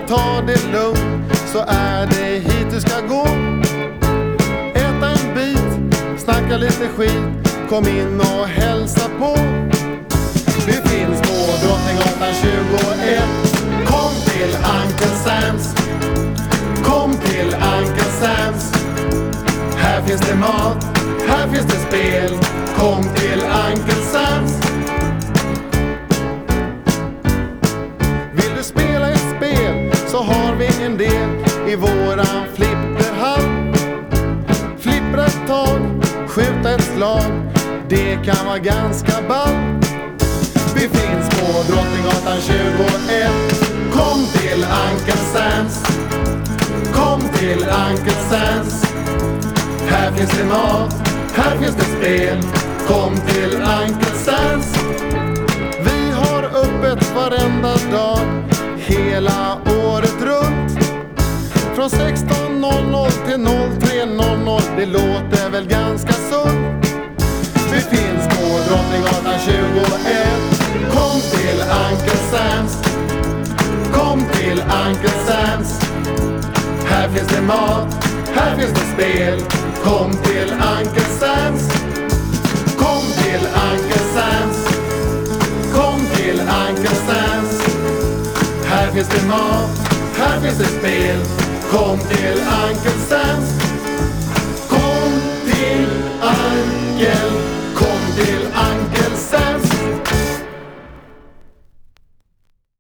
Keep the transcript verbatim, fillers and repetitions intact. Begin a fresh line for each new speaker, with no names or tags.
ta det lugnt, så är det hit du ska gå. Äta en bit, snacka lite skit, kom in och hälsa på. Vi finns på Drottninggatan tjugoett. Kom till Uncle Sam's. Kom till Uncle Sam's. Här finns det mat, här finns det spel. Kom till Uncle Sam's. Vill du spela ett spel så har vi en del i våran flipperhall. Flippra ett tag, skjuta ett slag, det kan vara ganska ball. Vi finns på Drottninggatan tjugoett. Kom till Uncle Sam's. Kom till Uncle Sam's. Här finns det mat, här finns det spel. Kom till Uncle Sam's. Vi har öppet varenda dag, hela året runt. Från sexton noll noll till noll tre noll noll, det låter väl ganska sunt. Vi finns på Drottninggatan tjugoett. Kom till Uncle Sam's. Kom till Uncle Sam's. Här finns det mat, här finns det spel. Kom till Uncle Sam's. Kom till Uncle Sam's. Kom till Uncle Sam's. Här finns det mat, här finns det spel. Kom till Uncle Sam's.